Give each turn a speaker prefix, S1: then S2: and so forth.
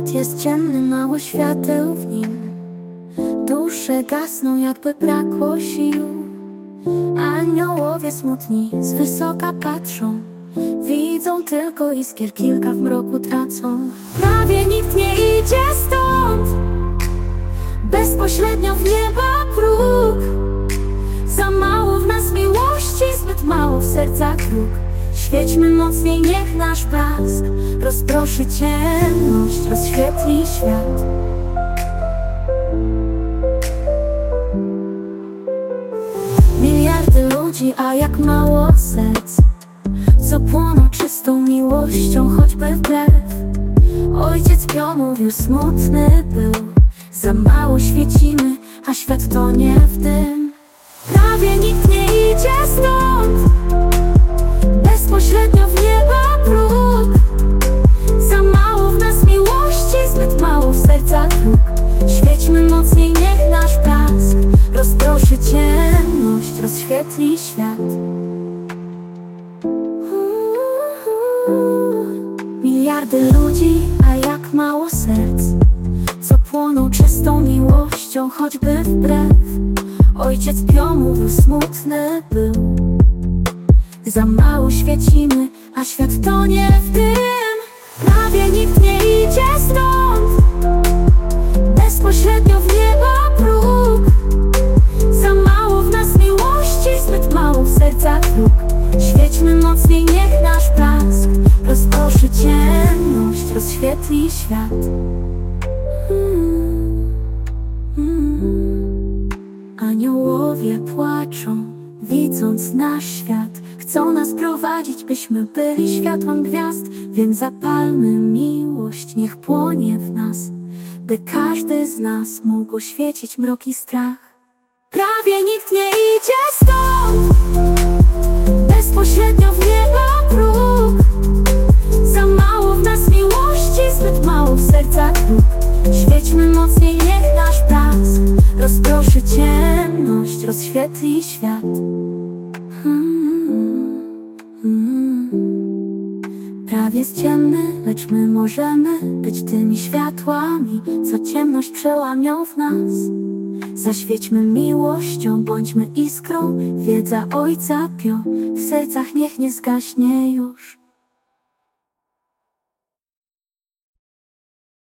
S1: Świat jest ciemny, mało świateł w nim. Dusze gasną, jakby brakło sił. Aniołowie smutni z wysoka patrzą, widzą tylko iskier, kilka w mroku tracą. Prawie nikt nie idzie stąd, bezpośrednio w nieba próg. Za mało w nas miłości, zbyt mało w sercach dróg. Świećmy mocniej, niech nasz blask rozproszy ciemność, rozświetli świat. Miliardy ludzi, a jak mało serc, co płoną czystą miłością, choćby wbrew. Ojciec Pio mówił, smutny był. Za mało świecimy, a świat tonie w dym. Prawie nikt nie idzie stąd, bezpośrednio w nieba próg. Za mało w nas miłości, zbyt mało w sercach dróg. Świećmy mocniej, niech nasz blask rozproszy ciemność, rozświetli świat. Miliardy ludzi, a jak mało serc, co płoną czystą miłością, choćby wbrew. Ojciec Pio mówił, smutny był. Za mało świecimy, a świat tonie w dym. Prawie nikt nie idzie stąd, bezpośrednio w nieba próg. Za mało w nas miłości, zbyt mało w sercach dróg. Świećmy mocniej, niech nasz blask rozproszy ciemność, rozświetli świat. Aniołowie płaczą, widząc nasz świat. Chcą nas prowadzić, byśmy byli światłem gwiazd. Więc zapalmy miłość, niech płonie w nas, by każdy z nas mógł świecić mrok i strach. Prawie nikt nie idzie stąd, bezpośrednio w nieba próg. Za mało w nas miłości, zbyt mało w sercach dróg. Świećmy mocniej, niech nasz blask rozproszy ciemność, rozświetli świat. Prawie jest ciemny, lecz my możemy być tymi światłami, co ciemność przełamią w nas. Zaświećmy miłością, bądźmy iskrą. Wiedza Ojca Pio w sercach niech nie zgaśnie już.